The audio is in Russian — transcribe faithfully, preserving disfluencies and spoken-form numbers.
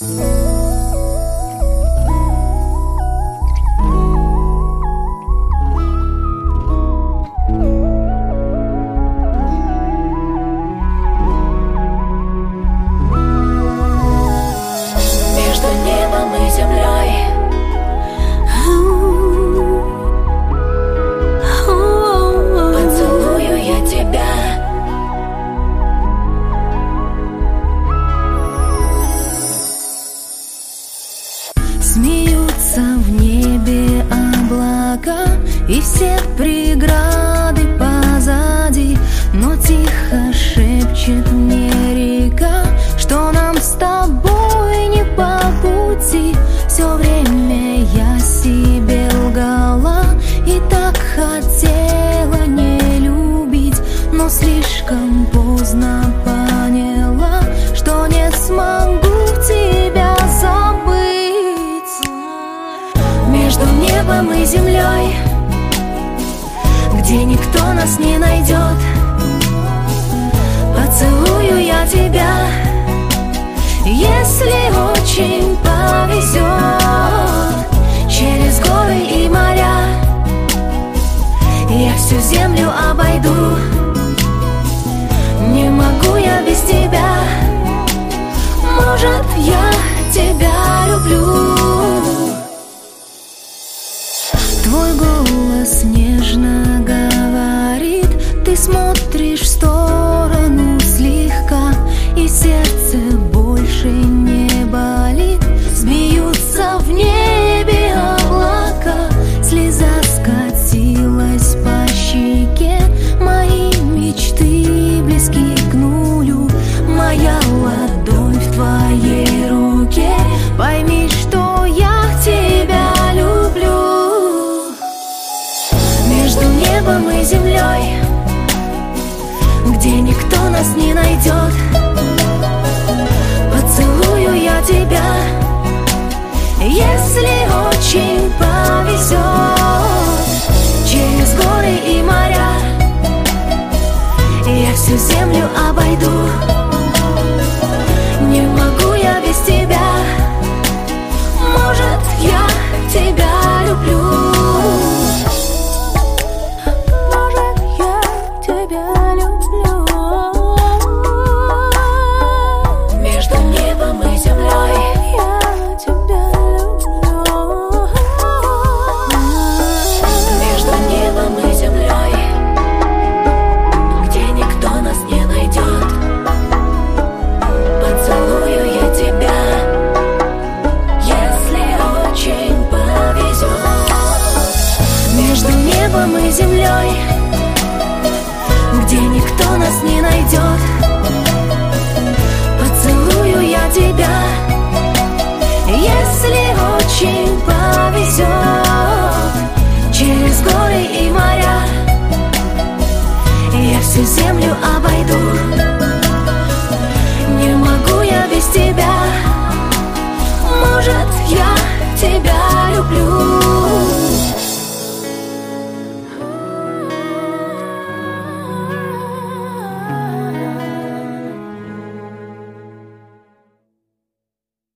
Смеются в небе облака, и все преграды позади. Но тихо шепчет мне река, что нам с тобой не по пути. Все время я себе лгала и так хотела не любить, но слишком поздно поняла, что не смогу тебя забыть. Между небом и землей, где никто нас не найдет, поцелую я тебя, если очень повезет. Через горы и моря я всю землю обойду. Не могу я без тебя, может, я тебя люблю. Твой голос нежно говорит, ты смотришь в сторону слегка, и сердце больше не болит. Смеются в небе облака, слеза скатилась по щеке. Мои мечты близки к нулю, моя ладонь в твоей руке. Пойми, что я тебя люблю. Между небом и землей, где никто нас не найдет, поцелую я тебя, если очень повезет. Через горы и моря я всю землю обойду. Не могу я без тебя, может, я тебя люблю. И землей, где никто нас не найдет, поцелую я тебя, если очень повезет. Через горы и моря я всю землю обойду. Не могу я без тебя, может, я тебя люблю.